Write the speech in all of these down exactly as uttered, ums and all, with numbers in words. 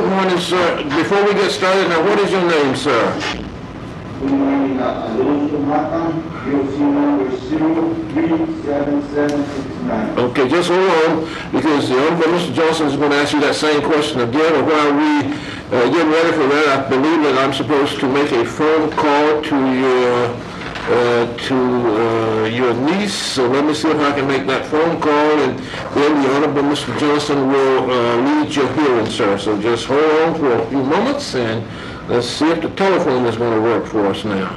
good morning, sir. Before we get started, now, what is your name, sir? Good morning, Alonso Mata, U C number zero three seven seven six nine. Okay, just hold on, because the Honorable Mister Johnson is going to ask you that same question again. And while we uh, get ready for that, I believe that I'm supposed to make a phone call to your uh, to uh, your niece. So let me see if I can make that phone call, and then the Honorable Mister Johnson will uh, lead your hearing, sir. So just hold on for a few moments, and let's see if the telephone is going to work for us now.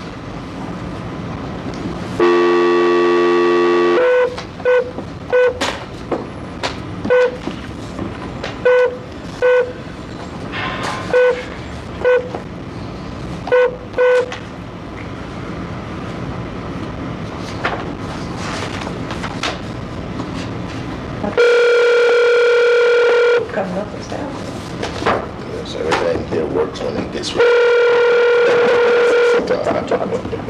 Yes, everything here works when it gets ready. Sometimes I talk about it.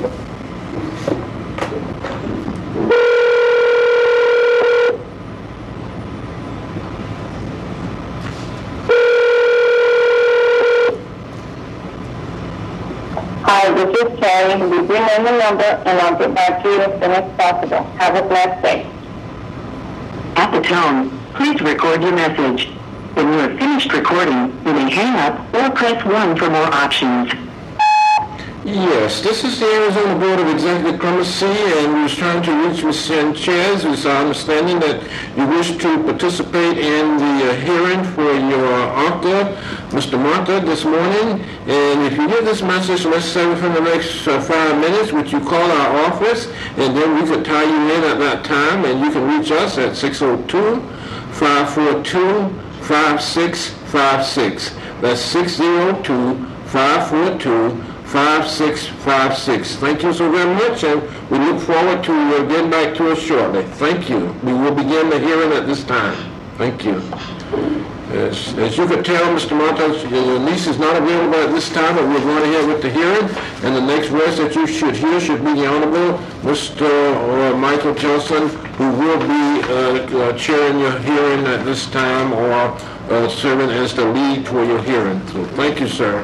Hi, this is Carrie. Leave your name and number, and I'll get back to you as soon as possible. Have a blessed day. At the tone, please record your message. When you are finished recording, you may hang up or press one for more options. Yes, this is the Arizona Board of Executive Clemency, and we was trying to reach Miz Sanchez. It's our understanding that you wish to participate in the uh, hearing for your uncle, Mister Martha, this morning. And if you get this message, let's say within the next uh, five minutes, would you call our office, and then we could tie you in at that time, and you can reach us at six oh two, five four two, five six five six. That's six oh two, five four two, five six five six. Thank you so very much, and we look forward to uh, getting back to us shortly. Thank you. We will begin the hearing at this time. Thank you. As, as you could tell, Mister Montes, your niece is not available at this time, but we're going ahead with the hearing, and the next voice that you should hear should be the Honorable Mister or Michael Johnson, who will be uh, uh, chairing your hearing at this time, or uh, serving as the lead for your hearing. So thank you, sir.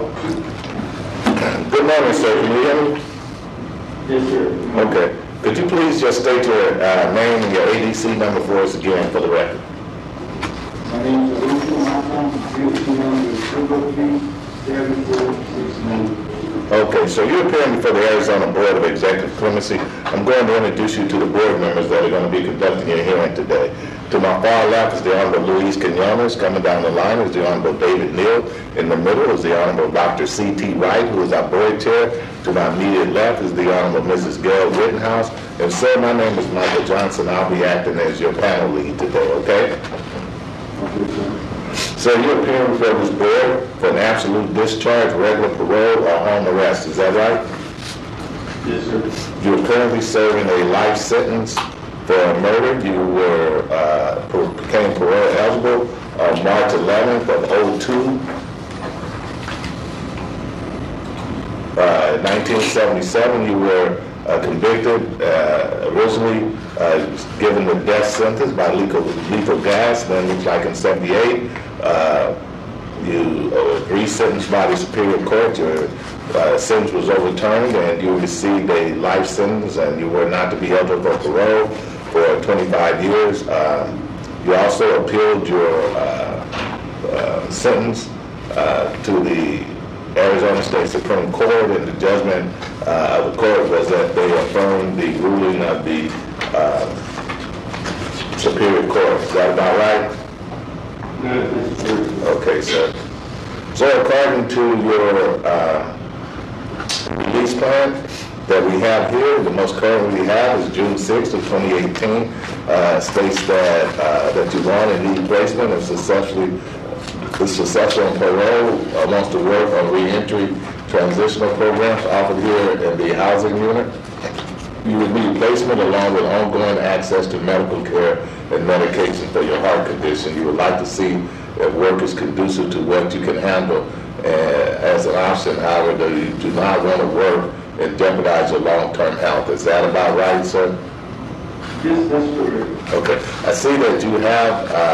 Good morning, sir. Can you hear me? Yes, sir. Okay. Could you please just state your uh, name and your A D C number for us again for the record? My name is Alonso Mata, U C number zero three seven four six nine. Okay, so you're appearing before the Arizona Board of Executive Clemency. I'm going to introduce you to the board members that are going to be conducting your hearing today. To my far left is the Honorable Luis Quinones. Coming down the line is the Honorable David Neal. In the middle is the Honorable Doctor C T Wright, who is our board chair. To my immediate left is the Honorable Missus Gail Rittenhouse. And sir, my name is Michael Johnson. I'll be acting as your panel lead today, okay? So you're appearing before this board for an absolute discharge, regular parole, or home arrest. Is that right? Yes, sir. You're currently serving a life sentence for a murder. You were uh, became parole eligible on March eleventh of oh two. Uh, in nineteen seventy-seven, you were uh, convicted, uh, originally uh, given the death sentence by lethal, lethal gas. Then, looks like in seventy-eight, uh, you were resentenced by the Superior Court. Your uh, sentence was overturned, and you received a life sentence, and you were not to be eligible for parole for twenty-five years. Um, you also appealed your uh, uh, sentence uh, to the Arizona State Supreme Court, and the judgment uh, of the court was that they affirmed the ruling of the uh, Superior Court. Is that about right? Yes, sir. Okay, sir. So according to your uh, release plan that we have here, the most current we have is June sixth of twenty eighteen, uh, states that uh, that you want and need placement and successfully is successful in parole, uh, wants to work on reentry transitional programs offered here in the housing unit. You would need placement along with ongoing access to medical care and medication for your heart condition. You would like to see if work is conducive to what you can handle uh, as an option. However, you do not want to work and jeopardize your long-term health. Is that about right, sir? Yes, that's correct. Okay. I see that you have uh,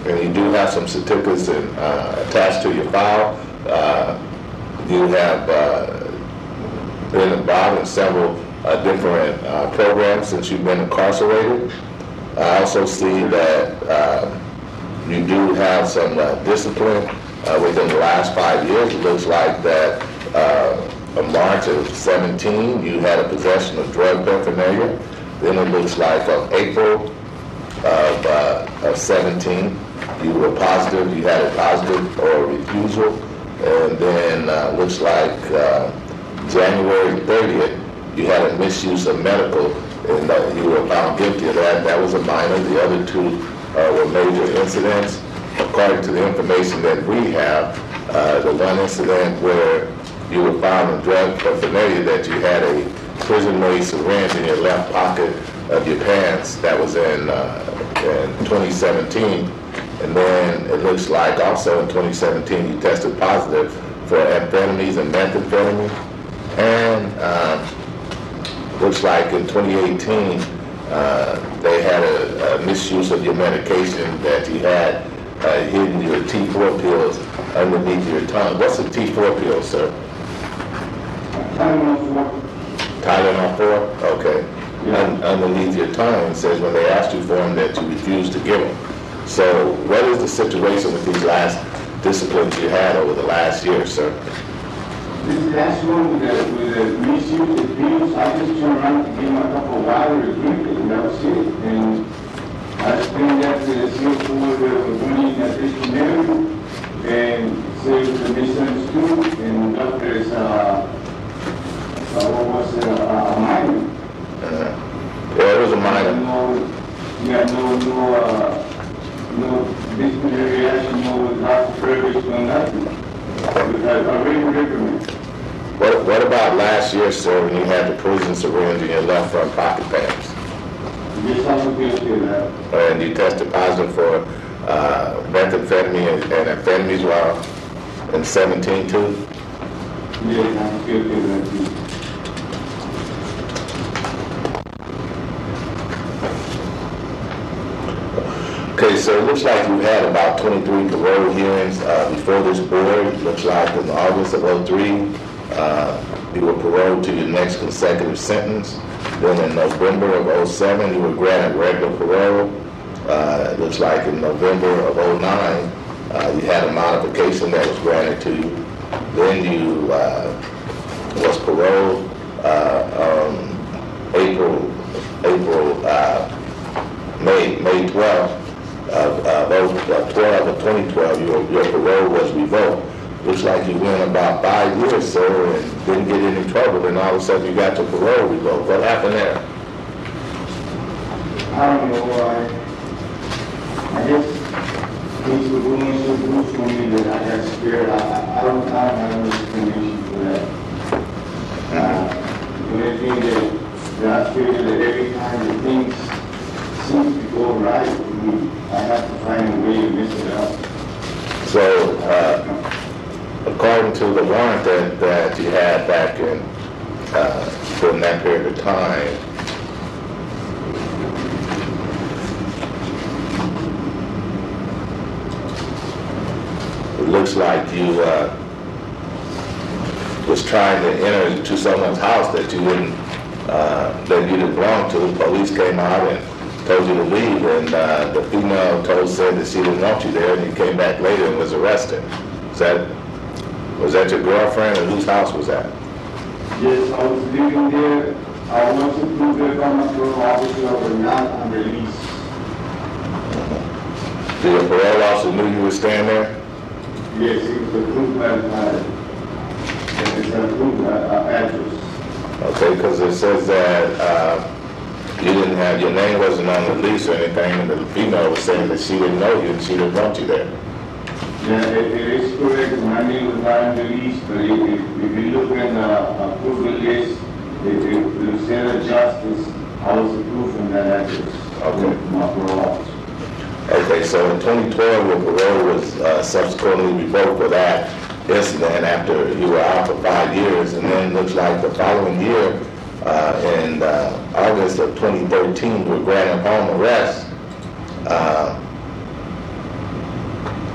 and you do have some certificates in, uh, attached to your file. Uh, you have uh, been involved in several uh, different uh, programs since you've been incarcerated. I also see that uh, you do have some uh, discipline uh, within the last five years. It looks like that uh, in March of seventeen, you had a possession of drug paraphernalia. Then it looks like of April of, uh, of seventeen, you were positive, you had a positive or a refusal. And then uh, looks like uh, January thirtieth, you had a misuse of medical, and uh, you were found guilty of that. That was a minor. The other two uh, were major incidents. According to the information that we have, uh, the one incident where you were found in drug paraphernalia, that you had a prison-made syringe in your left pocket of your pants. That was in, uh, in twenty seventeen. And then it looks like also in twenty seventeen you tested positive for amphetamines and methamphetamine. And uh, looks like in twenty eighteen uh, they had a, a misuse of your medication, that you had uh, hidden your T four pills underneath your tongue. What's a T four pill, sir? Tylenol four? Okay. Yeah. Un- underneath your tongue, it says when they asked you for them that you refused to give them. So what is the situation with these last disciplines you had over the last year, sir? This last one with the, with the misuse of pills, I just turned around to give him a cup of water to drink it, and that was it. And I explained that to the C O for the running at this interview, and said it was a misunderstood, and doctors, uh, uh, what was it, uh, a minor. Uh, yeah, it was a minor. No, yeah, no, no, uh, no disciplinary reaction, no loss of privilege, no nothing. I already recommend. What, what about last year, sir, when you had the prison syringe in your left front pocket pants? Yes, I was guilty of that. And you tested positive for uh, methamphetamine and, and amphetamines while in seventeen too? Yes, I was guilty of that too. Okay, so it looks like you've had about twenty-three parole hearings uh, before this board. It looks like in August of oh three, uh, you were paroled to your next consecutive sentence. Then in November of oh seven, you were granted regular parole. Uh, it looks like in November of oh nine, uh, you had a modification that was granted to you. Then you uh, was paroled uh, um, April, April, uh, May, May twelfth. Of uh, twelve of twenty twelve, your, your parole was revoked. Looks like you went about five years, sir, and didn't get in any trouble, and all of a sudden you got your parole revoked. What happened there? I don't know why. I guess things were doing so good for me that I got scared. I, I, I don't I don't have no explanation for that. Uh, the only thing that, that I feel that every time the things seem to go right for me, I have to find a way to mess it up. So, uh, according to the warrant that, that you had back in, uh, during that period of time, it looks like you uh, was trying to enter into someone's house that you didn't, uh, that you didn't belong to. The police came out and told you to leave, and uh, the female told said that she didn't want you there, and you came back later and was arrested. Is that, was that your girlfriend, or whose house was that? Yes, I was living there. I was approved there by my parole officer, but not on release. Did your parole officer knew you were staying there? Yes, it was approved by the it's approved by uh, address. Okay, because it says that uh, you didn't have, your name wasn't on the lease or anything, and the female was saying that she didn't know you and she didn't want you there. Yeah, it, it is correct. My name was not on the lease, but if, if, if you look at the approval list, if you look at justice, I was approved from that address. Okay. My parole officer. Okay, so in twenty twelve, your parole was uh, subsequently revoked for that incident after you were out for five years, and then it looks like the following year, uh, in uh, August of twenty thirteen, you were granted home arrest. Uh,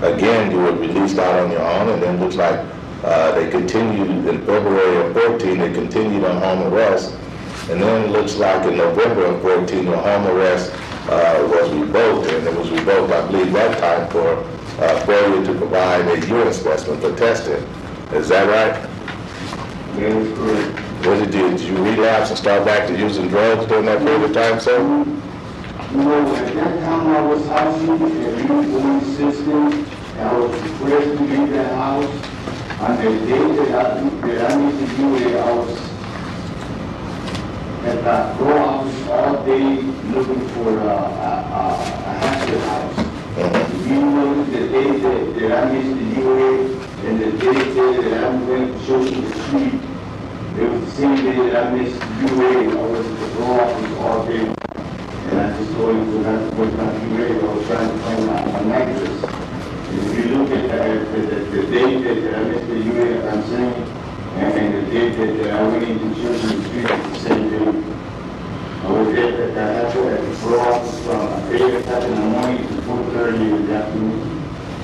again, you were released out on your own, and then it looks like uh, they continued in February of fourteen, they continued on home arrest, and then it looks like in November of fourteen, your home arrest uh, was revoked, and it was revoked, I believe, that time for uh, failure to provide a urine specimen for testing. Is that right? That is correct. What did you, did you relapse and start back to using drugs during that period of time, sir? You know, at that time I was housing at Reborn System, I was requested to leave that house. On the day that I, that I need to do it, I was at that grow house all day looking for a, a, a, a halfway house. Mm-hmm. You know, the day that, that I missed the U A and the day that I went to show you the street, it was the same day that I missed the U A, I was at the grow office all day. And I just told him to have to go down to U A, I was trying to find my, my mattress. And if you look at the, the, the, the day that I missed the U A, I'm saying, and the day that, that I went into church in the street, it's the same day. I was there at the halfway at the grow office from eight o'clock in the morning to four thirty in the afternoon.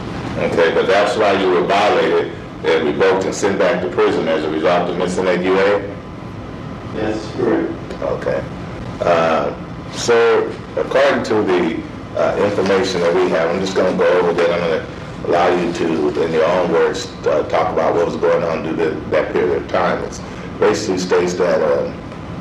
Okay, but that's why you were violated and revoked and sent back to prison as a result of missing that U A? That's correct. Okay. Uh, so, according to the uh, information that we have, I'm just going to go over that. I'm going to allow you to, in your own words, uh, talk about what was going on due to that period of time. It basically states that uh,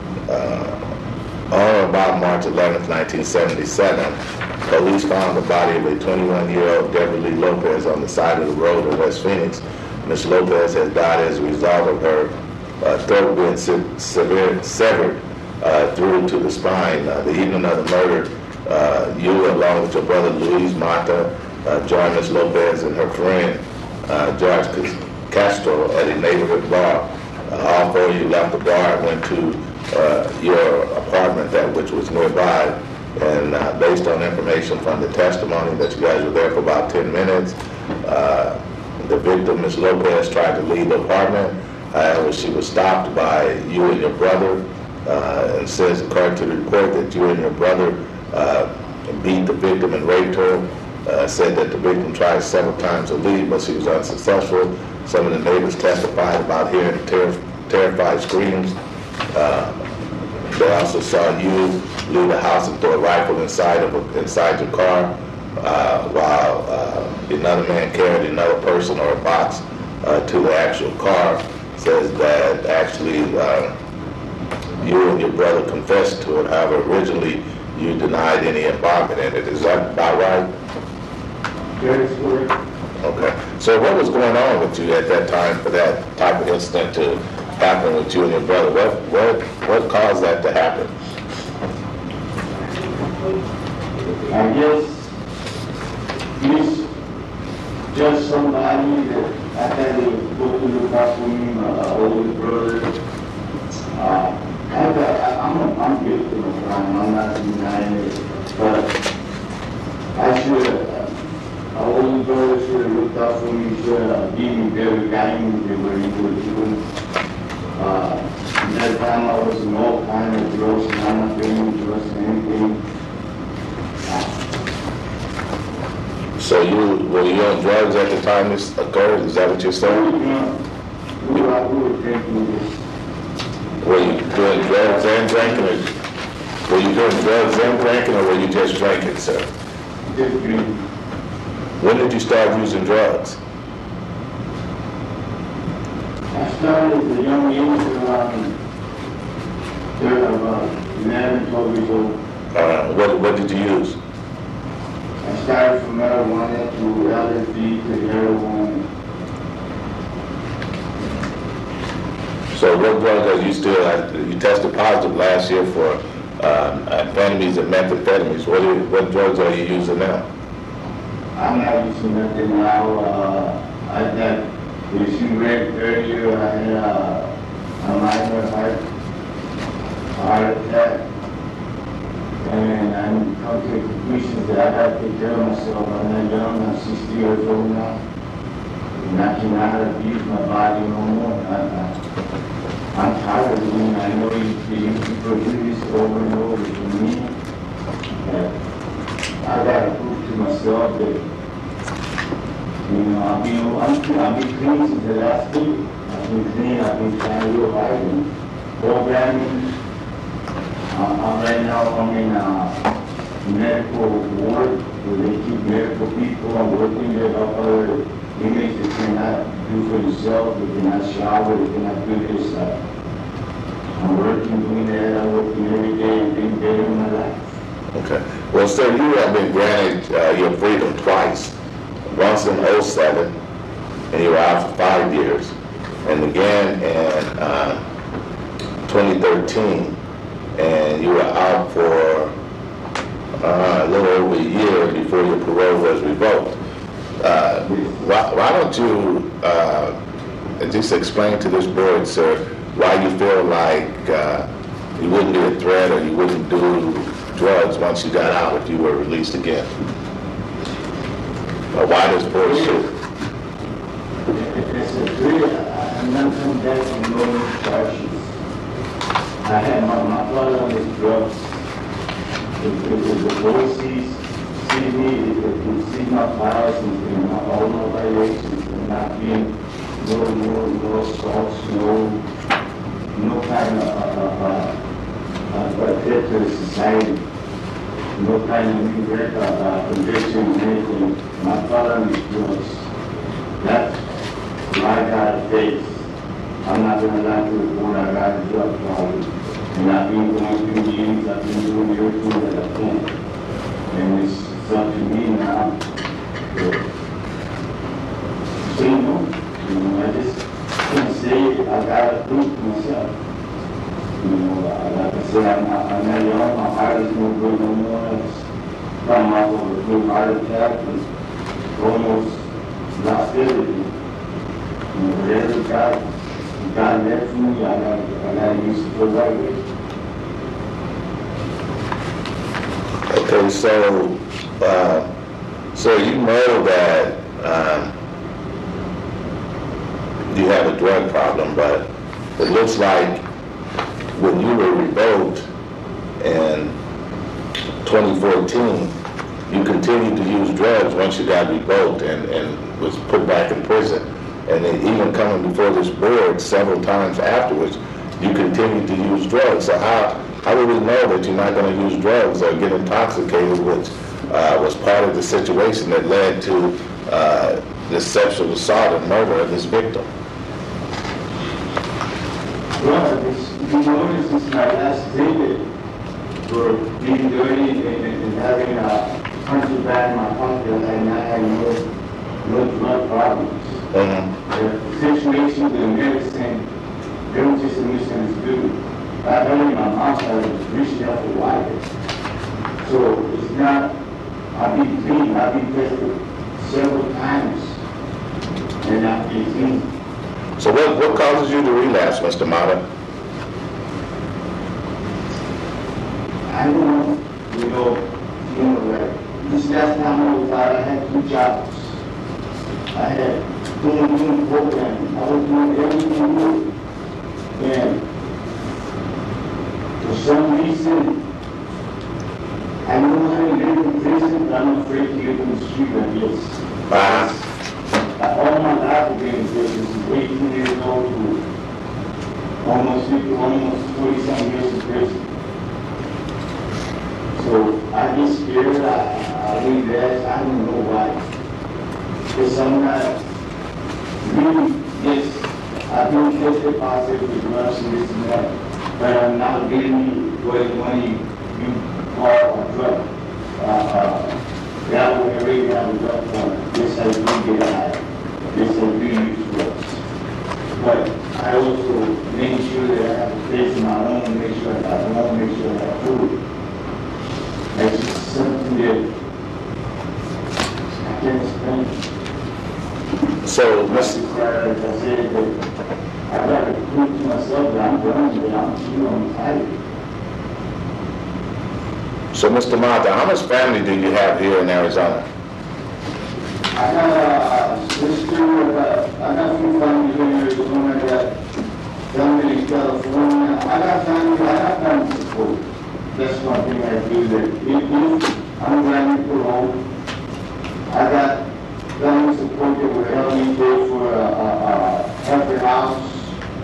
uh, on or about March eleventh, nineteen seventy-seven, police found the body of a twenty-one-year-old Deborah Lee Lopez on the side of the road in West Phoenix. Miz Lopez has died as a result of her uh, throat being se- severe, severed uh, through to the spine. Uh, the evening of the murder, uh, you, along with your brother Luis Mata, uh, joined Miz Lopez and her friend uh, George Castro at a neighborhood bar. Uh, all four of you left the bar and went to uh, your apartment, that which was nearby. And uh, based on information from the testimony that you guys were there for about ten minutes, uh, the victim, Miz Lopez, tried to leave the apartment. However, she was stopped by you and your brother, uh, and says, according to the report, that you and your brother uh, beat the victim and raped her. Uh, said that the victim tried several times to leave, but she was unsuccessful. Some of the neighbors testified about hearing ter- terrified screams. Uh, they also saw you leave the house and throw a rifle inside of a, inside your car, uh, while uh, another man carried another person or a box uh, to the actual car. Says that actually uh, you and your brother confessed to it. However, originally you denied any involvement in it. Is that about right? That is correct. Okay. So what was going on with you at that time for that type of incident to happen with you and your brother? What what what caused that to happen? I guess he's just somebody that I had to go to look out for me, my older brother. Uh, I got, I, I'm, a, I'm guilty of a crime, I'm not denying it, but I should have, my older brother should have looked out for me, should have given me better guidance than what he was doing. Uh, that time I was in all kind of drugs, and I'm not doing drugs and anything. So you were you on drugs at the time this occurred? Is that what you're saying? We were, we were drinking this. Were you doing drugs and drinking? Or were you doing drugs and drinking, or were you just drinking, sir? Just drinking. When did you start using drugs? I started as a young age, around third, about eleven, twelve years old. Uh, what what did you use? I started from marijuana to L S D to heroin. So what drugs are you still, uh, you tested positive last year for um, amphetamines and methamphetamines. What, are, what drugs are you using now? I'm not using nothing now. Uh, I had, as you read earlier, I had a, a minor heart, heart attack. And I'm come to the conclusion that I got to take care of myself. I'm not young, I'm sixty years old now. And I cannot abuse my body no more. I, I, I'm tired of it. I know you, you people do this over and over to me. And I gotta prove to myself that You know, I've been, I'm, I've been clean since the last week. I've been clean, I've been trying to do right and programming. Uh, I'm right now, I'm in, uh, medical ward, where they keep medical people. I'm working there, help other inmates that cannot do for themselves, they cannot shower, they cannot do this. Uh, I'm working, doing that, I'm working every day, and being better in my life. Okay. Well, sir, you have been granted uh, your freedom twice. Once in oh seven, and you were out for five years, and again in uh, twenty thirteen, and you were out for uh, a little over a year before your parole was revoked. Uh, why, why don't you uh, just explain to this board, sir, why you feel like uh, you wouldn't be a threat or you wouldn't do drugs once you got out if you were released again? Or why does board sue? It's a three, I'm not coming back from no charges. I had my, my father on his drugs. If, if, if the board sees, sees me, if they see my files and, and my, all my violations, and not being, no, no, no assaults, no, no kind of, uh, uh, uh, uh, threat to the society, no kind of new uh, uh, conviction, anything. My father on his drugs. That's why I got a face. I'm not going to lie to the board, I got a drug problem. And I've been going through meetings, I've been doing everything that I can. And it's up to me now to say no. You know, I just can't say it. I got to prove to myself. You know, like I said, I'm not, I'm not young, my heart is no good no more. It's come off of a good heart attack and almost lost everything. You know, whatever God, God left me, I got, I got to use it for the right way. Okay, so, uh, so you know that um, you have a drug problem, but it looks like when you were revoked in twenty fourteen, you continued to use drugs once you got revoked and, and was put back in prison. And then even coming before this board several times afterwards, you continued to use drugs. So how, how do we know that you're not going to use drugs or get intoxicated, which uh, was part of the situation that led to uh, this sexual assault and murder of this victim? Well, it's, you notice since my last visit for being dirty and, and, and having a punching bag in my pocket, and I had no, no drug problems. Mm-hmm. The situation with the medicine, they were just a misunderstood. I heard my mom started reaching out for water. So it's not, I've been clean, I've been tested several times, and I've been clean. So what, what causes you to relapse, Mister Mata? I don't know, you know, you know, like, this last time I was out, I had two jobs. I had doing, doing programming, I was doing everything new. And for some reason, I know how to live in prison, but I'm afraid to live in the street like this. Uh-huh. All my life I've been in prison, from eighteen years old to almost fifty, almost forty-some years in prison. So I get scared, I, I read that, I don't know why. Because I'm not really, yes, I've been tested positive with drugs and this and that, but I'm not getting what money you call a drug. Uh, uh, that would already have a drug for this I do get high. Yes, I do use drugs. But I also make sure that I have a place of my own, make sure I have my own, make sure I have food. That's just something that I can't explain. So, Like Mister I said, that I got to prove to myself that I'm done, that I'm, you know, I'm tired. So, Mister Mata, how much family do you have here in Arizona? I got a sister, I got, I got some family here in Arizona, I got family in California, I got family, I got family support. That's one thing I do, that if, if I'm planning for home, I got family support that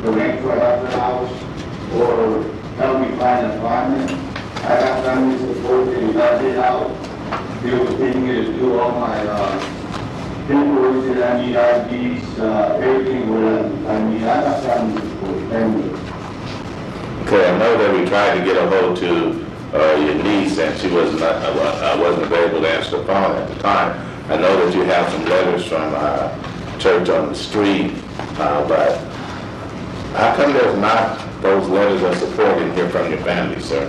to rent for half an hour or help me find an apartment. I got family support, they got it out. They were taking me to do all my, uh, paperwork that I need, I Ds, uh, everything what I I need. I got family support, family. Okay, I know that we tried to get a hold to uh, your niece, and she was not, I wa- I wasn't available to answer the phone at the time. I know that you have some letters from uh, Church on the Street, uh, but how come there's not those letters of support in here from your family, sir?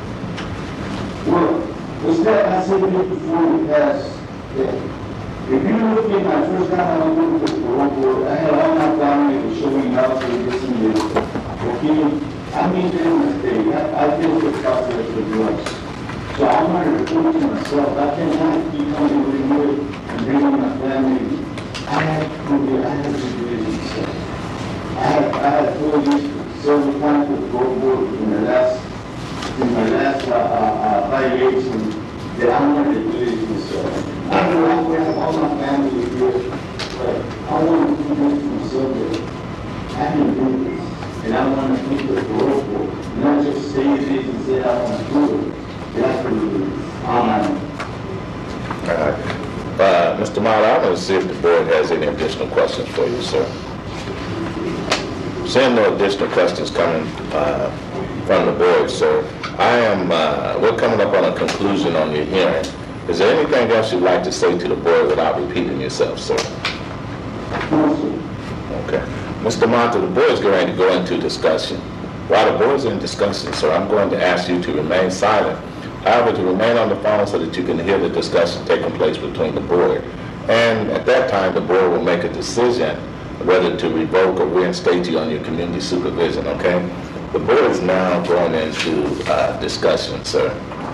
Well, it's that I said it before we passed, that if you look at my first time I went to the parole board, I had all my family showing up for this and this. Okay? I mean, them mistake. I, I deal with the process of drugs. So I want to report to myself. I cannot keep coming with you and bringing my family. I have to do it. I have to do it myself. I have, I have told this several times with the parole board in the last, in my last, uh, uh, uh violation that I want to do this myself. I know I will have all my family here, but I want to do this myself. That I can do this. And I want to keep the parole board, not just say this and say I want to do it. That's what it is. Amen. All right. Uh, Mister Mata, I'm going to see if the board has any additional questions for you, sir. Seeing no additional questions coming uh, from the board, sir, I am, uh, we're coming up on a conclusion on your hearing. Is there anything else you'd like to say to the board without repeating yourself, sir? No, sir. Okay. Mister Mata, the board is going to go into discussion. While the board is in discussion, sir, I'm going to ask you to remain silent. However, to remain on the phone so that you can hear the discussion taking place between the board. And at that time, the board will make a decision whether to revoke or reinstate you on your community supervision, okay? The board is now going into uh, discussion, sir.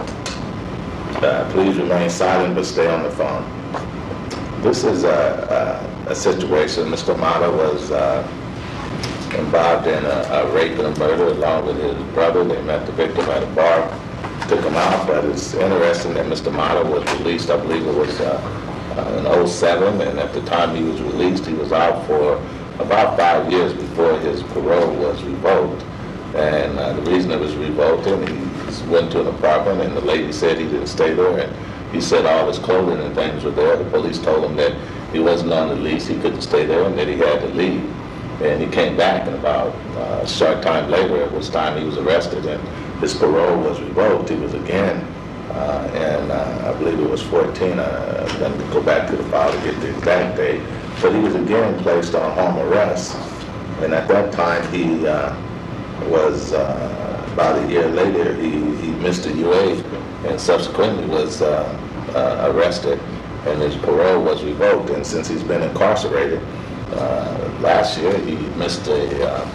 Uh, please remain silent, but stay on the phone. This is a, a, a situation. Mister Mata was uh, involved in a, a rape and a murder along with his brother. They met the victim at a bar, took him out, but it's interesting that Mister Mata was released, I believe it was uh, uh, in oh seven, and at the time he was released, he was out for about five years before his parole was revoked. And uh, the reason it was revoked, and he went to an apartment, and the lady said he didn't stay there, and he said all his clothing and things were there. The police told him that he wasn't on the lease, he couldn't stay there, and that he had to leave. And he came back, and about uh, a short time later, it was time he was arrested, and his parole was revoked. He was again, uh, and uh, I believe it was fourteen, uh, I'm going to go back to the file to get the exact date, but he was again placed on home arrest. And at that time, he uh, was, uh, about a year later, he, he missed a U A and subsequently was uh, uh, arrested, and his parole was revoked. And since he's been incarcerated, uh, last year he missed a, uh,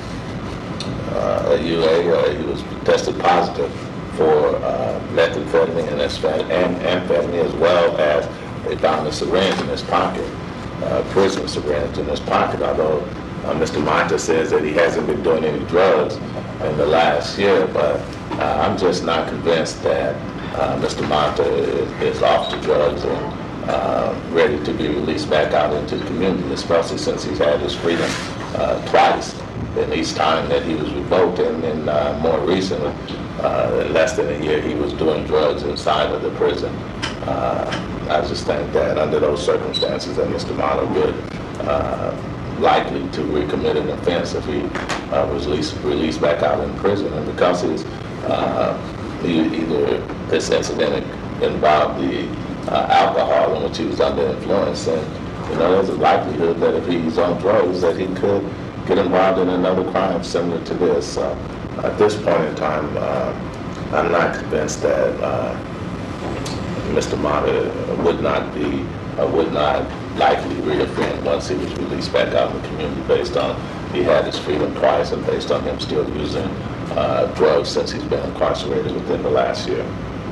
uh, a U A, uh, he was tested positive for uh, methamphetamine and asphet- and amphetamine, as well as they found a syringe in his pocket, uh, prison syringe in his pocket, although uh, Mister Mata says that he hasn't been doing any drugs in the last year, but uh, I'm just not convinced that uh, Mister Mata is, is off the drugs and uh, ready to be released back out into the community, especially since he's had his freedom uh, twice, and each time that he was revoked, and then uh, more recently, uh, less than a year, he was doing drugs inside of the prison. Uh, I just think that under those circumstances that Mister Mata would uh, likely to recommit an offense if he uh, was released, released back out in prison. And because he's, uh, he, either this incident involved the uh, alcohol in which he was under influence, and you know, there's a likelihood that if he's on drugs that he could get involved in another crime similar to this. So at this point in time, uh, I'm not convinced that uh, Mister Mata would not be, uh, would not likely reoffend once he was released back out in the community, based on he had his freedom twice and based on him still using uh, drugs since he's been incarcerated within the last year.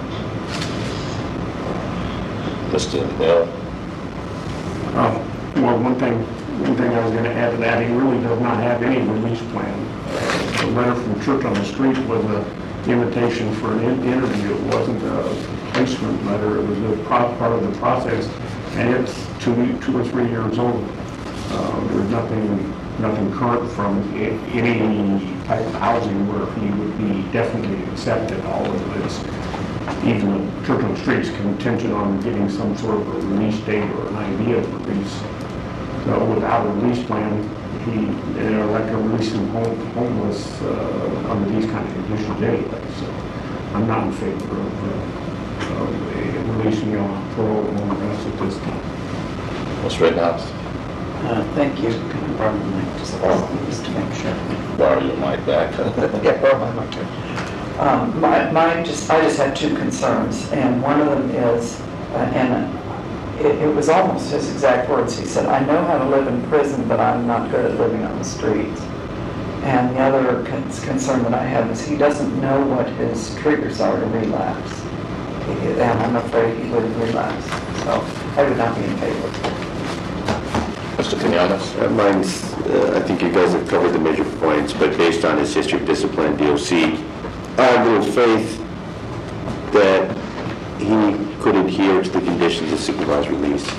Mister Mill? Um, well, one thing, one thing I was going to add to that, he really does not have any release plan. Uh, the letter from Church on the Street was an invitation for an in- interview. It wasn't a placement letter. It was a pro- part of the process, and it's two, two or three years old. Uh, there's nothing nothing current from a- any type of housing where he would be definitely accepted. All of this, even the Church on the Street's contingent on getting some sort of a release date or an idea of release. So without a release plan, he, you know, like a releasing home, homeless uh, under these kind of conditions anyway. So I'm not in favor of, uh, of uh, releasing you on parole or home arrest at this time. Mister Rittenhouse? Uh, Thank you. Can I borrow the mic just just to make sure? Borrow your mic back. Yeah, borrow my mic. Um, My, my, just, I just have two concerns, and one of them is, uh, and it, it was almost his exact words. He said, "I know how to live in prison, but I'm not good at living on the streets." And the other con- concern that I have is he doesn't know what his triggers are to relapse. He- And I'm afraid he would relapse. So I would not be in favor. Mister Quinones? Uh, Mine's, uh, I think you guys have covered the major points, but based on his history of discipline, D O C, I have little faith that he could adhere to the conditions of supervised release.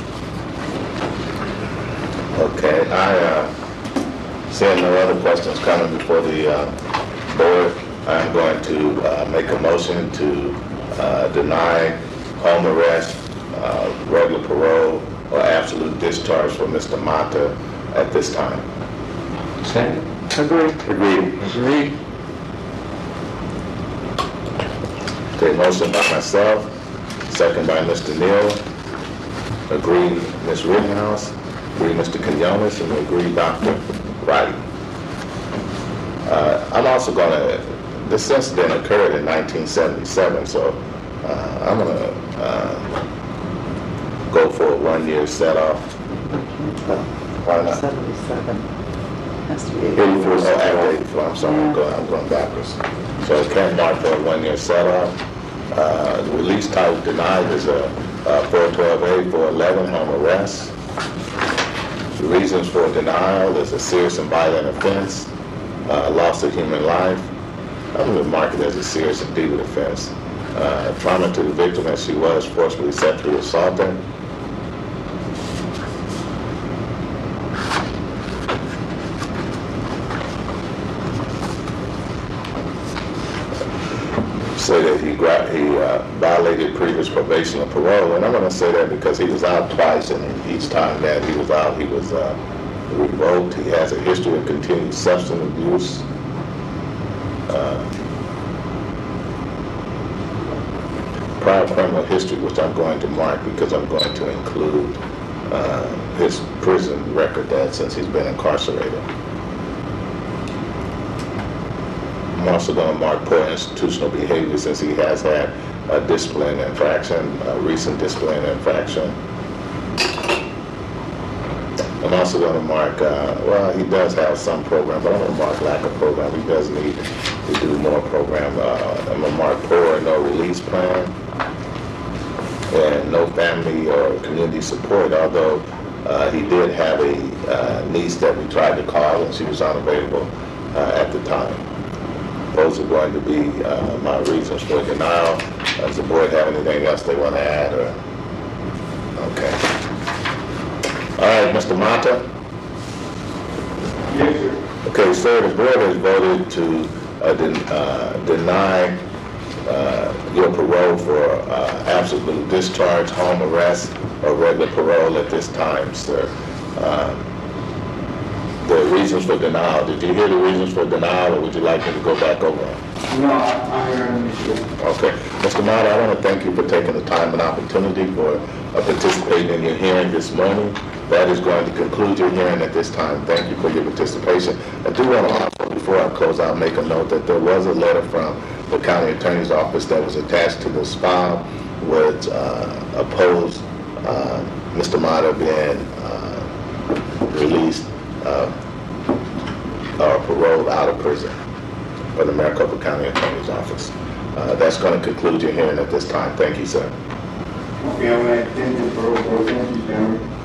Okay, I, uh, seeing no other questions coming before the uh, board, I'm going to uh, make a motion to uh, deny home arrest, uh, regular parole, or absolute discharge for Mister Mata at this time. Second. Agreed. Agreed. Agreed. Okay, motion by myself, second by Mister Neal. Agree, Miz Rittenhouse. Agree, Mister Quinones, and agree, Doctor Wright. Uh, I'm also going to, this incident occurred in nineteen seventy-seven, so uh, I'm going to uh, go for a one-year set-off. Why not? seventy-seven. Has to be eighty-four. Oh, after eighty-four, I'm sorry, I'm going, I'm going backwards. So it can mark for a one-year set-off. Uh, the release type denied is a, a four twelve A four eleven home arrest. The reasons for denial is a serious and violent offense, uh, loss of human life. I'm going to mark it as a serious and deep offense. Uh, trauma to the victim as she was forcibly sexually assaulted. Say that he gra- he uh, violated previous probation or parole, and I'm going to say that because he was out twice, and each time that he was out, he was uh, revoked. He has a history of continued substance abuse. Uh, prior criminal history, which I'm going to mark because I'm going to include uh, his prison record that since he's been incarcerated. I'm also going to mark poor institutional behavior since he has had a discipline infraction, a recent discipline infraction. I'm also going to mark, uh, well, he does have some program, but I'm going to mark lack of program. He does need to do more program. Uh, I'm going to mark poor and no release plan and no family or community support, although uh, he did have a uh, niece that we tried to call and she was unavailable uh, at the time. Those are going to be uh, my reasons for denial. Does the board have anything else they want to add? Or? Okay. All right, Mister Mata? Yes, sir. Okay, sir, the board has voted to uh, den- uh, deny uh, your parole for uh, absolute discharge, home arrest, or regular parole at this time, sir. Um, the reasons for denial, did you hear the reasons for denial, or would you like me to go back over them? No, I, I heard him, Mister Okay. Mister Mata, I want to thank you for taking the time and opportunity for uh, participating in your hearing this morning. That is going to conclude your hearing at this time. Thank you for your participation. I do want to also, before I close out, make a note that there was a letter from the county attorney's office that was attached to this file, which uh, opposed uh, Mister Mata being uh, released uh, or paroled out of prison from the Maricopa County Attorney's Office. Uh, that's going to conclude your hearing at this time. Thank you, sir. Okay, I'm going to extend this for, for, thank you, Chairman.